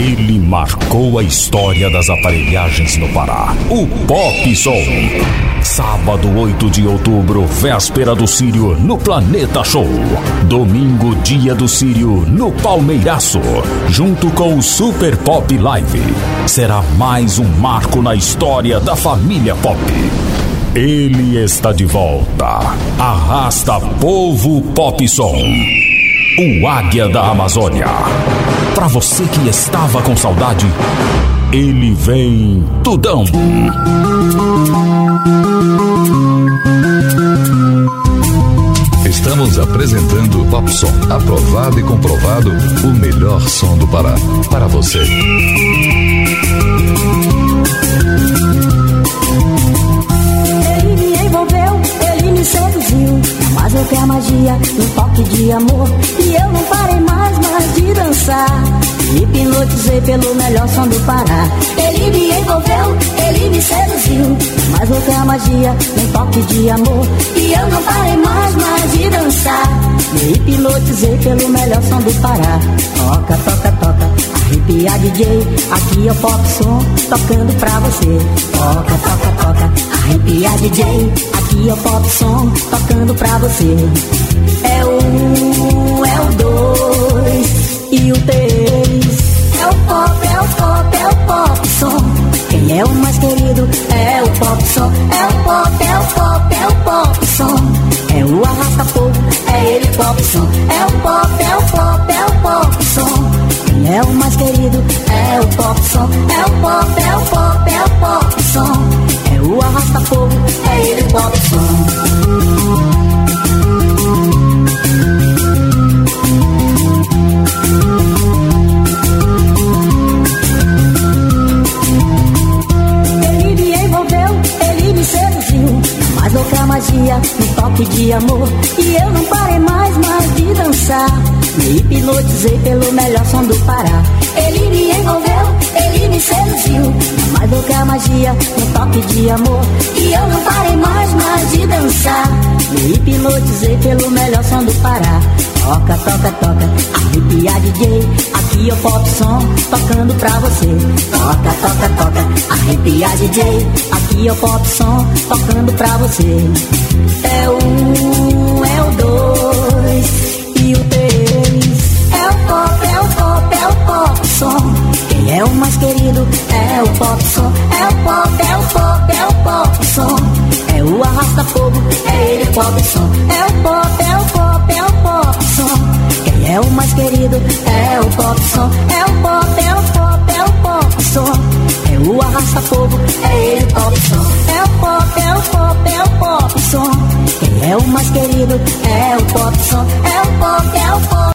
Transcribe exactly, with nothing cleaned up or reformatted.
Ele marcou a história das aparelhagens no Pará. O Pop Som. Sábado, oito de outubro, véspera do Círio, no Planeta Show. Domingo, dia do Círio, no Palmeiraço, junto com o Super Pop Live. Será mais um marco na história da família Pop. Ele está de volta. Arrasta Povo Pop Som. O Águia da Amazônia. Pra você que estava com saudade, ele vem tudão. Estamos apresentando o Pop Som, aprovado e comprovado, o melhor som do Pará, para você. Ele me envolveu, ele me seduziu, mas eu quero magia, um toque de amor, e eu não parei mais, mais de dançar. Me hipnotizei pelo melhor som do Pará. Ele me envolveu, ele me seduziu, mas eu quero magia, um toque de amor, e eu não parei mais, mais de dançar. Me hipnotizei pelo melhor som do Pará. Toca, toca, toca, arrepia D J, aqui é o Pop Som, tocando pra você. Toca, toca, toca, arrepia D J, aqui é o Pop Som, tocando pra você. É o um, é o dois e o três. É o pop, é o pop, é o Pop Som. Quem é o mais querido é o Pop Som. É o pop, é o pop, é o Pop Som. É o arrasta-fogo, é ele Pop Som. É o pop, é o pop, é o Pop Som. Quem é o mais querido é o Pop Som. É o pop, é o pop, é o Pop Som. É o arrasta-fogo, é ele Pop Som. Mas louca magia, um toque de amor, e eu não parei mais, mais de dançar. Me hipnotizei pelo melhor som do Pará. Ele me envolveu, ele me seduziu, mas louca magia, um toque de amor, e eu não parei mais, mais de dançar. Me hipnotizei pelo melhor som do Pará. Toca, toca, toca, arrepia D J, aqui é o Pop Som, tocando pra você. Toca, toca, toca, arrepia D J, aqui é o Pop Som, tocando pra você. É o um, é o dois e o três. É o pop, é o pop, é o Pop Som. Quem é o mais querido é o Pop Som. É o pop, é o pop, é o Pop Som. É o arrasta-fogo, é ele Pop Som. É o pop, é o pop, é o Pop Som. Quem é o mais querido é o Pop Som. É o pop, é o pop, é o Pop Som. É o arrasta-fogo, é ele Pop Som. É o pop, é o pop, é o Pop Som. Quem é o mais querido é o Pop Som. É o pop, é o pop.